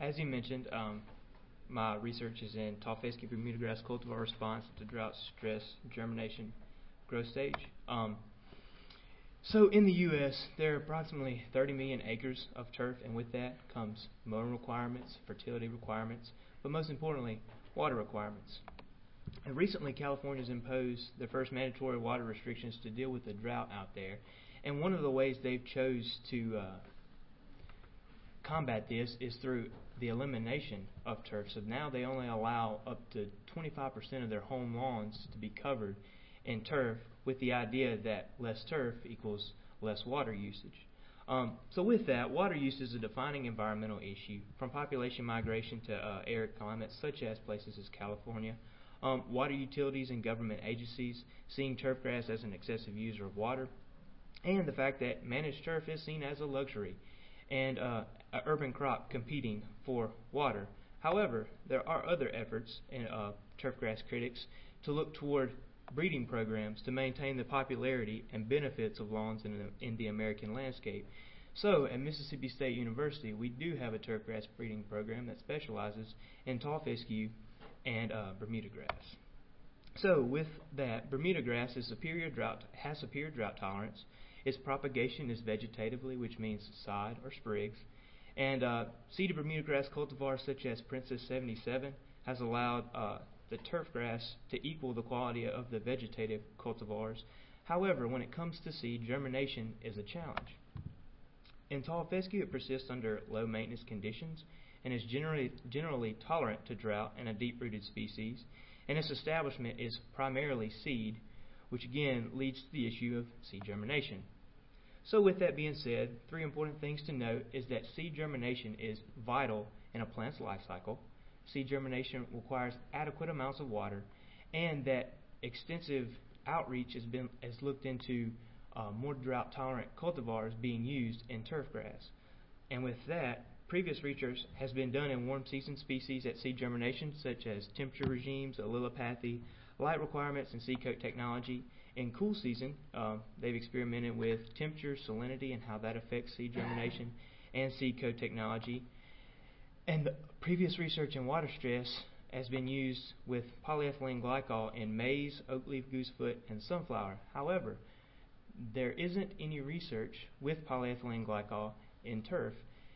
as you mentioned, my research is in tall fescue Bermuda grass cultivar response to drought stress germination growth stage. So in the U.S., there are approximately 30 million acres of turf, and with that comes mowing requirements, fertility requirements, but most importantly, water requirements. And recently, California has imposed the first mandatory water restrictions to deal with the drought out there. And one of the ways they've chose to combat this is through the elimination of turf. So now they only allow up to 25% of their home lawns to be covered in turf, with the idea that less turf equals less water usage. So with that, water use is a defining environmental issue, from population migration to arid climates such as places as California. Water utilities and government agencies seeing turfgrass as an excessive user of water, and the fact that managed turf is seen as a luxury and an urban crop competing for water. However, there are other efforts in turfgrass critics to look toward breeding programs to maintain the popularity and benefits of lawns in the American landscape. So at Mississippi State University, we do have a turfgrass breeding program that specializes in tall fescue and Bermuda grass. So with that, Bermuda grass has superior drought tolerance. Its propagation is vegetatively, which means side or sprigs. And seeded Bermuda grass cultivars such as Princess 77 has allowed the turf grass to equal the quality of the vegetative cultivars. However, when it comes to seed, germination is a challenge. In tall fescue, it persists under low maintenance conditions and is generally tolerant to drought and a deep-rooted species, and its establishment is primarily seed, which again leads to the issue of seed germination. So with that being said, three important things to note is that seed germination is vital in a plant's life cycle. Seed germination requires adequate amounts of water, and that extensive outreach has looked into more drought-tolerant cultivars being used in turfgrass. And with that, previous research has been done in warm season species at seed germination, such as temperature regimes, allelopathy, light requirements, and seed coat technology. In cool season, they've experimented with temperature, salinity, and how that affects seed germination, and seed coat technology. And the previous research in water stress has been used with polyethylene glycol in maize, oak leaf, goosefoot, and sunflower. However, there isn't any research with polyethylene glycol in turf.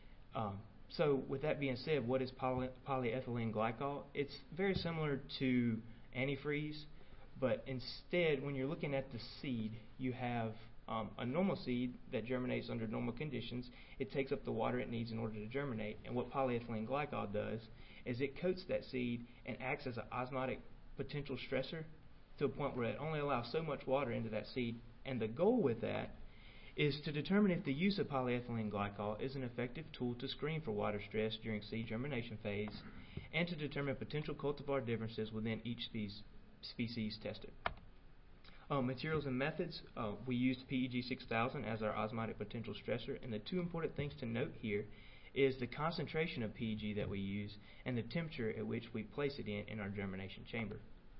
So with that being said, what is polyethylene glycol? It's very similar to antifreeze, but instead, when you're looking at the seed, you have a normal seed that germinates under normal conditions. It takes up the water it needs in order to germinate, and what polyethylene glycol does is it coats that seed and acts as an osmotic potential stressor to a point where it only allows so much water into that seed. And the goal with that is to determine if the use of polyethylene glycol is an effective tool to screen for water stress during seed germination phase, and to determine potential cultivar differences within each species tested. Materials and methods, we used PEG 6000 as our osmotic potential stressor, and the two important things to note here is the concentration of PEG that we use and the temperature at which we place it in our germination chamber.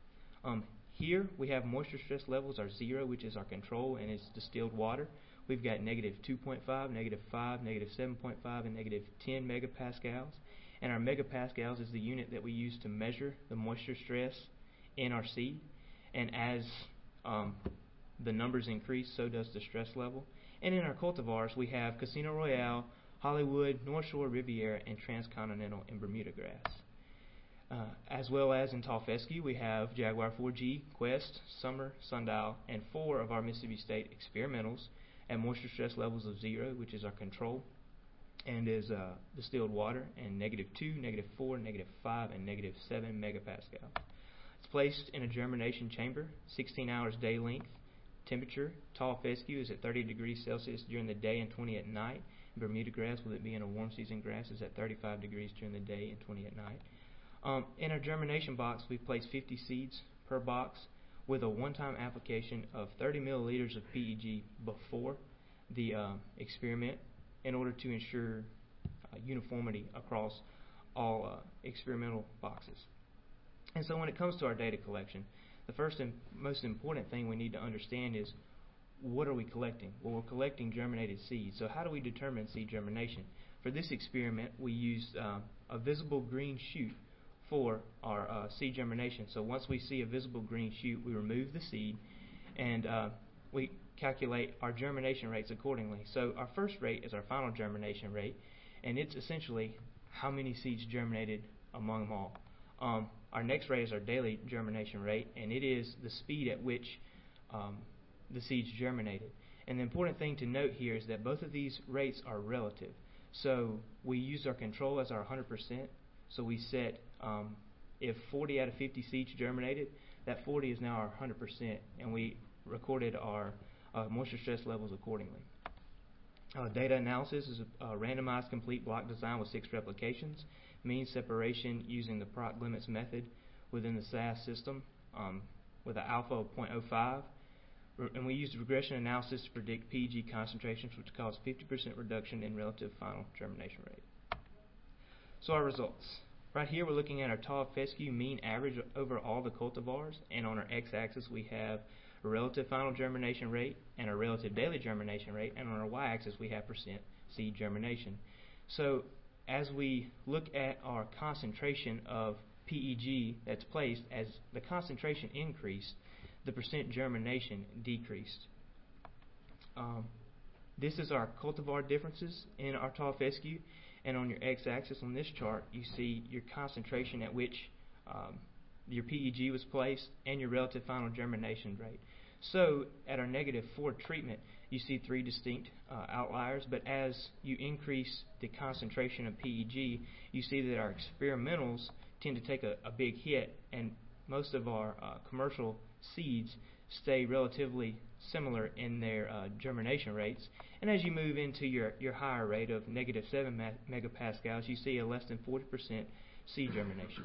Here we have moisture stress levels are 0, which is our control, and it's distilled water. We've got negative 2.5, negative 5, negative 7.5, and negative 10 megapascals. And our megapascals is the unit that we use to measure the moisture stress in our seed. And as the numbers increase, so does the stress level. And in our cultivars, we have Casino Royale, Hollywood, North Shore, Riviera, and Transcontinental and Bermuda grass. As well as in tall fescue, we have Jaguar 4G, Quest, Summer, Sundial, and 4 of our Mississippi State experimentals at moisture stress levels of 0, which is our control, and is distilled water, and negative 2, negative 4, negative 5, and negative 7 megapascal. It's placed in a germination chamber, 16 hours day length. Temperature, tall fescue is at 30 degrees Celsius during the day and 20 at night. Bermuda grass, with it being a warm season grass, is at 35 degrees during the day and 20 at night. In our germination box, we place 50 seeds per box with a one-time application of 30 milliliters of PEG before the experiment in order to ensure uniformity across all experimental boxes. And so when it comes to our data collection, the first and most important thing we need to understand is, what are we collecting? Well, we're collecting germinated seeds. So how do we determine seed germination? for this experiment, we used a visible green shoot for our seed germination. So once we see a visible green shoot, we remove the seed, and we calculate our germination rates accordingly. So our first rate is our final germination rate, and it's essentially how many seeds germinated among them all. Our next rate is our daily germination rate, and it is the speed at which the seeds germinated. And the important thing to note here is that both of these rates are relative. So we use our control as our 100%. So we set if 40 out of 50 seeds germinated, that 40 is now our 100%, and we recorded our moisture stress levels accordingly. Data analysis is a randomized complete block design with 6 replications. Mean separation using the product limits method within the SAS system with an alpha of 0.05. And we used regression analysis to predict PEG concentrations, which caused 50% reduction in relative final germination rate. So our results. Right here we're looking at our tall fescue mean average over all the cultivars, and on our x-axis we have a relative final germination rate and a relative daily germination rate, and on our y-axis we have percent seed germination. So as we look at our concentration of PEG that's placed, as the concentration increased, the percent germination decreased. This is our cultivar differences in our tall fescue, and on your x-axis on this chart you see your concentration at which your PEG was placed and your relative final germination rate. So at our -4 treatment you see 3 distinct outliers, but as you increase the concentration of PEG, you see that our experimentals tend to take a big hit, and most of our commercial seeds stay relatively similar in their germination rates. And as you move into your higher rate of -7 megapascals, you see a less than 40% seed germination.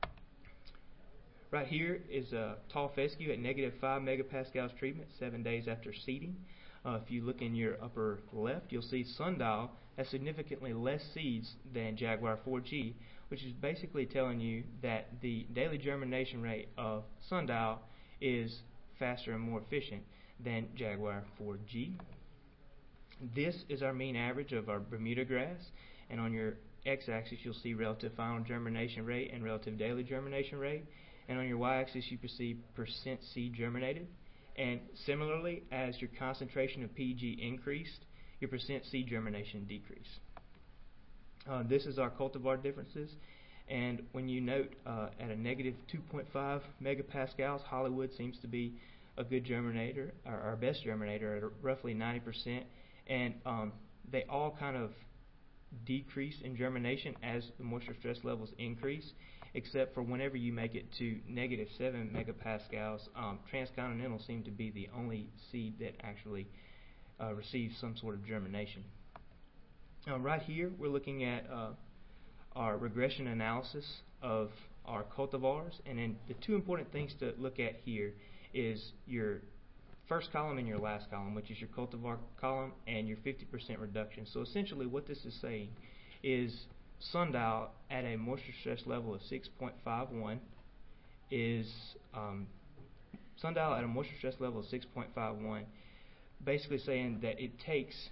Right here is a tall fescue at -5 megapascals treatment 7 days after seeding. If you look in your upper left, you'll see Sundial has significantly less seeds than Jaguar 4G, which is basically telling you that the daily germination rate of Sundial is faster and more efficient than Jaguar 4G. This is our mean average of our Bermuda grass, and on your x-axis you'll see relative final germination rate and relative daily germination rate, and on your y-axis you perceive percent seed germinated. And similarly, as your concentration of PEG increased, your percent seed germination decreased. This is our cultivar differences, and when you note at a -2.5 megapascals, Hollywood seems to be a good germinator, our best germinator at roughly 90%, and they all kind of decrease in germination as the moisture stress levels increase, except for whenever you make it to -7 megapascals, Transcontinental seemed to be the only seed that actually receives some sort of germination. Right here we're looking at our regression analysis of our cultivars, and then the 2 important things to look at here is your first column and your last column, which is your cultivar column, and your 50% reduction. So essentially what this is saying is Sundial at a moisture stress level of 6.51 is Sundial at a moisture stress level of 6.51, basically saying that it takes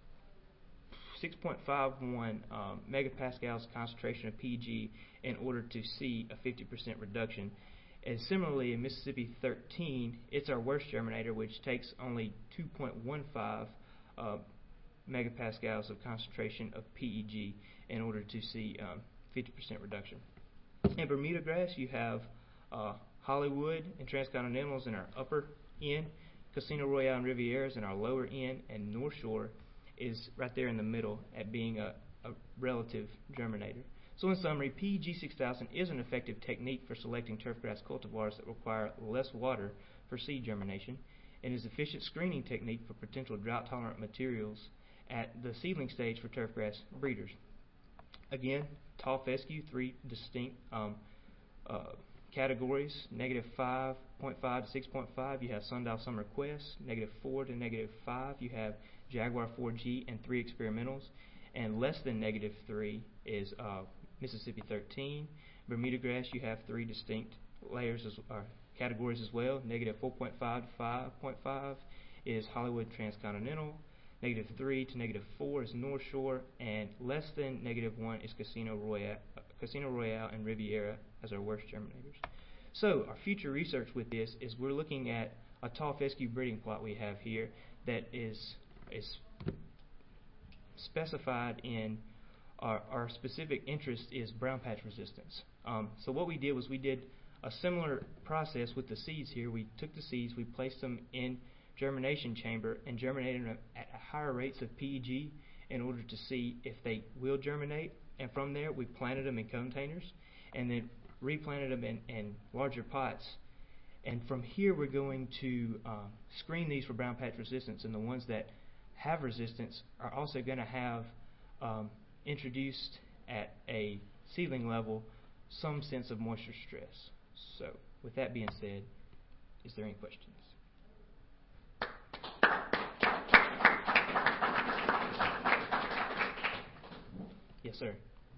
6.51 megapascals concentration of PEG in order to see a 50% reduction. And similarly, in Mississippi 13, it's our worst germinator, which takes only 2.15 megapascals of concentration of PEG in order to see 50% reduction. In Bermuda grass, you have Hollywood and Transcontinentals in our upper end, Casino Royale and Rivieras in our lower end, and North Shore is right there in the middle at being a relative germinator. So in summary, PEG 6000 is an effective technique for selecting turfgrass cultivars that require less water for seed germination, and is an efficient screening technique for potential drought-tolerant materials at the seedling stage for turfgrass breeders. Again, tall fescue, 3 distinct categories, -5.5 to 6.5, you have Sundial Summer Quest, -4 to -5, you have Jaguar 4G and 3 experimentals, and less than -3 is Mississippi 13. Bermuda grass, you have 3 distinct layers categories as well. -4.5 to 5.5 is Hollywood Transcontinental. -3 to -4 is North Shore, and less than -1 is Casino Royale and Riviera as our worst germinators. So our future research with this is we're looking at a tall fescue breeding plot we have here that is specified in our specific interest is brown patch resistance. So what we did was we did a similar process with the seeds here. We took the seeds, we placed them in germination chamber and germinated them at higher rates of PEG in order to see if they will germinate, and from there we planted them in containers and then replanted them in larger pots, and from here we're going to screen these for brown patch resistance, and the ones that have resistance are also going to have introduced at a seedling level some sense of moisture stress. So with that being said, is there any questions? Yes, sir.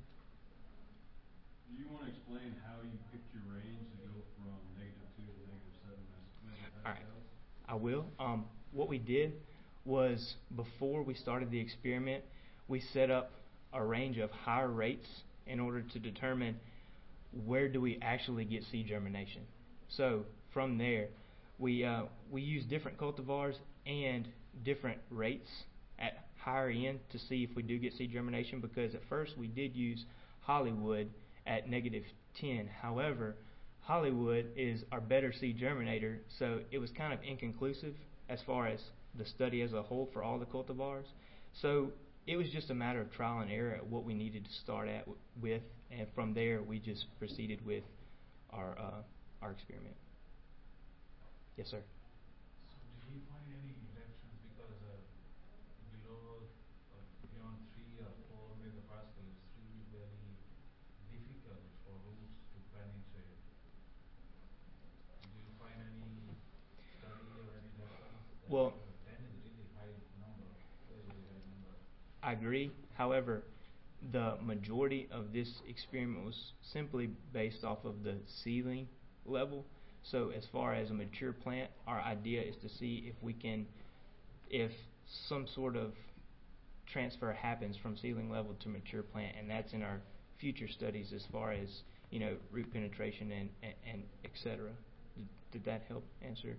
Do you want to explain how you picked your range to go from -2 to -7? All right, I will. What we did was before we started the experiment, we set up a range of higher rates in order to determine where do we actually get seed germination. So from there, we use different cultivars and different rates at higher end to see if we do get seed germination, because at first we did use Hollywood at -10. However, Hollywood is our better seed germinator, so it was kind of inconclusive as far as the study as a whole for all the cultivars. So it was just a matter of trial and error at what we needed to start at with, and from there we just proceeded with our experiment. Yes, sir. So did you find any reactions because below beyond 3 or 4 megapascal is really very difficult for roots to penetrate? Do you find any study or any reference? Well, 10 is really high number, very, very high number. I agree. However, the majority of this experiment was simply based off of the seedling level. So as far as a mature plant, our idea is to see if we can, if some sort of transfer happens from seedling level to mature plant, and that's in our future studies as far as, you know, root penetration and etc. Did that help answer?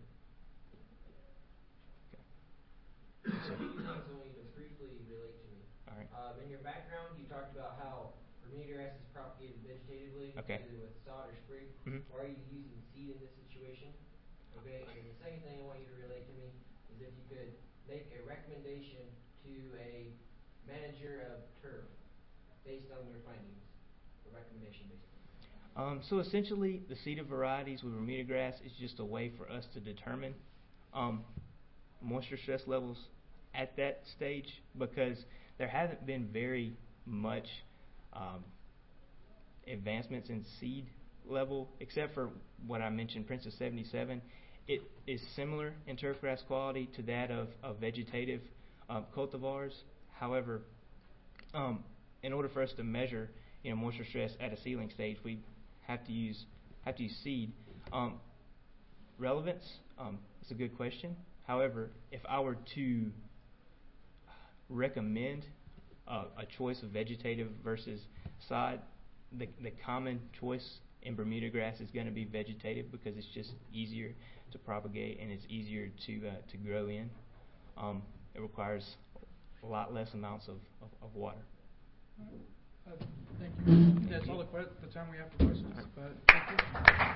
Okay. So, I want you to briefly relate to me. all right. In your background, you talked about how Bermuda grass is propagated vegetatively, Okay. either with sod or sprig. Mhm. Why are you using seed in this situation? Okay, and the second thing I want you to relate to me is if you could make a recommendation to a manager of turf based on your findings, a recommendation basically. So essentially, the seeded varieties with Bermuda grass is just a way for us to determine moisture stress levels at that stage, because there hasn't been very much advancements in seed level, except for what I mentioned, Princess 77. It is similar in turfgrass quality to that of vegetative cultivars. However, in order for us to measure, you know, moisture stress at a seedling stage, we have to use seed. Relevance is a good question. However, if I were to recommend a choice of vegetative versus sod, the common choice in Bermuda grass is going to be vegetative because it's just easier to propagate and it's easier to grow in. It requires a lot less amounts of water. Thank you. That's all the time we have for questions. But thank you.